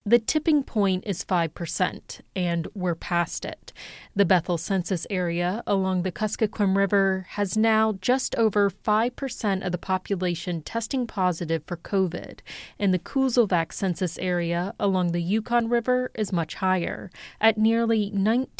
The tipping point is 5%, and we're past it. The Bethel census area along the Kuskokwim River has now just over 5% of the population testing positive for COVID, and the Kuzelvac census area along the Yukon River is much higher, at nearly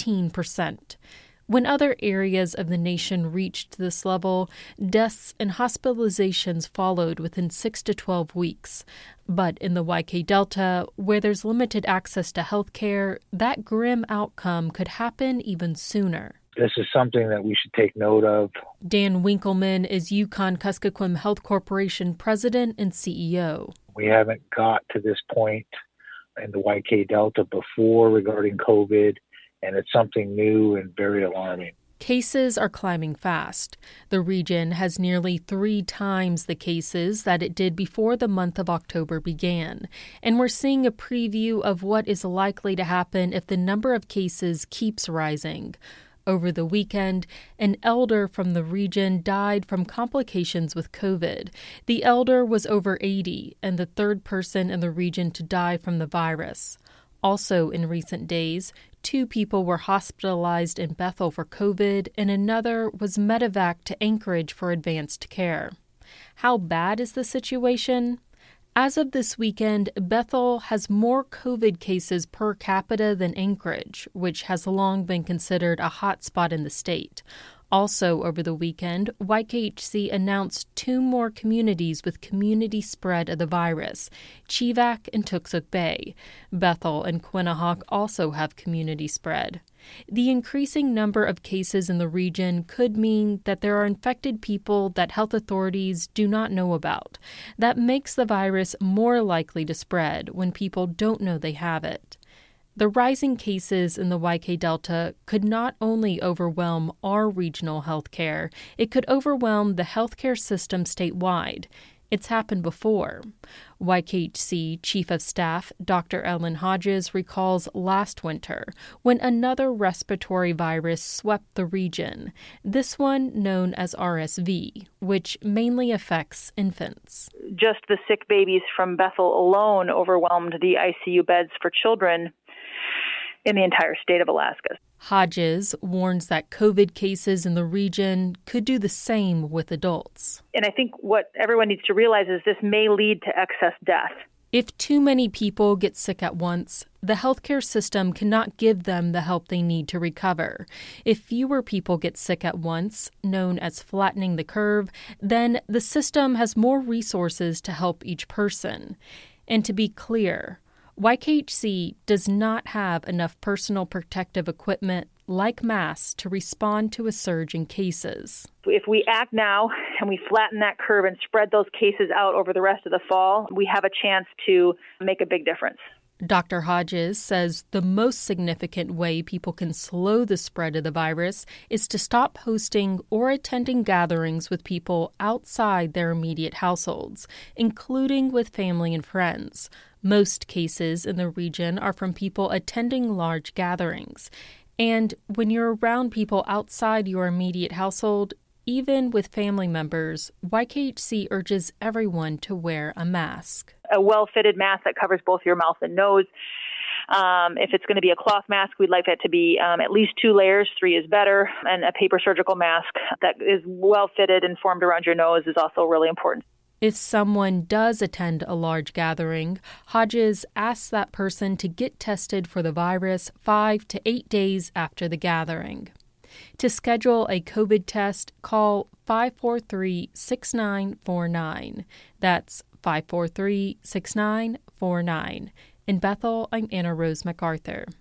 19%. When other areas of the nation reached this level, deaths and hospitalizations followed within 6 to 12 weeks. But in the YK Delta, where there's limited access to health care, that grim outcome could happen even sooner. This is something that we should take note of. Dan Winkleman is Yukon Kuskokwim Health Corporation president and CEO. We haven't got to this point in the YK Delta before regarding COVID, and it's something new and very alarming. Cases are climbing fast. The region has nearly 3 times the cases that it did before the month of October began. And we're seeing a preview of what is likely to happen if the number of cases keeps rising. Over the weekend, an elder from the region died from complications with COVID. The elder was over 80 and the third person in the region to die from the virus. Also in recent days, 2 people were hospitalized in Bethel for COVID, and another was medevaced to Anchorage for advanced care. How bad is the situation? As of this weekend, Bethel has more COVID cases per capita than Anchorage, which has long been considered a hot spot in the state. Also over the weekend, YKHC announced 2 more communities with community spread of the virus, Chivak and Tuksuk Bay. Bethel and Quinnahock also have community spread. The increasing number of cases in the region could mean that there are infected people that health authorities do not know about. That makes the virus more likely to spread when people don't know they have it. The rising cases in the YK Delta could not only overwhelm our regional health care, it could overwhelm the healthcare system statewide. It's happened before. YKHC Chief of Staff Dr. Ellen Hodges recalls last winter when another respiratory virus swept the region, this one known as RSV, which mainly affects infants. Just the sick babies from Bethel alone overwhelmed the ICU beds for children in the entire state of Alaska. Hodges warns that COVID cases in the region could do the same with adults. And I think what everyone needs to realize is this may lead to excess death. If too many people get sick at once, the healthcare system cannot give them the help they need to recover. If fewer people get sick at once, known as flattening the curve, then the system has more resources to help each person. And to be clear, YKHC does not have enough personal protective equipment like masks to respond to a surge in cases. If we act now and we flatten that curve and spread those cases out over the rest of the fall, we have a chance to make a big difference. Dr. Hodges says the most significant way people can slow the spread of the virus is to stop hosting or attending gatherings with people outside their immediate households, including with family and friends. Most cases in the region are from people attending large gatherings. And when you're around people outside your immediate household, even with family members, YKHC urges everyone to wear a mask. A well-fitted mask that covers both your mouth and nose. If it's going to be a cloth mask, we'd like that to be at least 2 layers. 3 is better. And a paper surgical mask that is well-fitted and formed around your nose is also really important. If someone does attend a large gathering, Hodges asks that person to get tested for the virus 5 to 8 days after the gathering. To schedule a COVID test, call 543-6949. That's 543-6949. In Bethel, I'm Anna Rose MacArthur.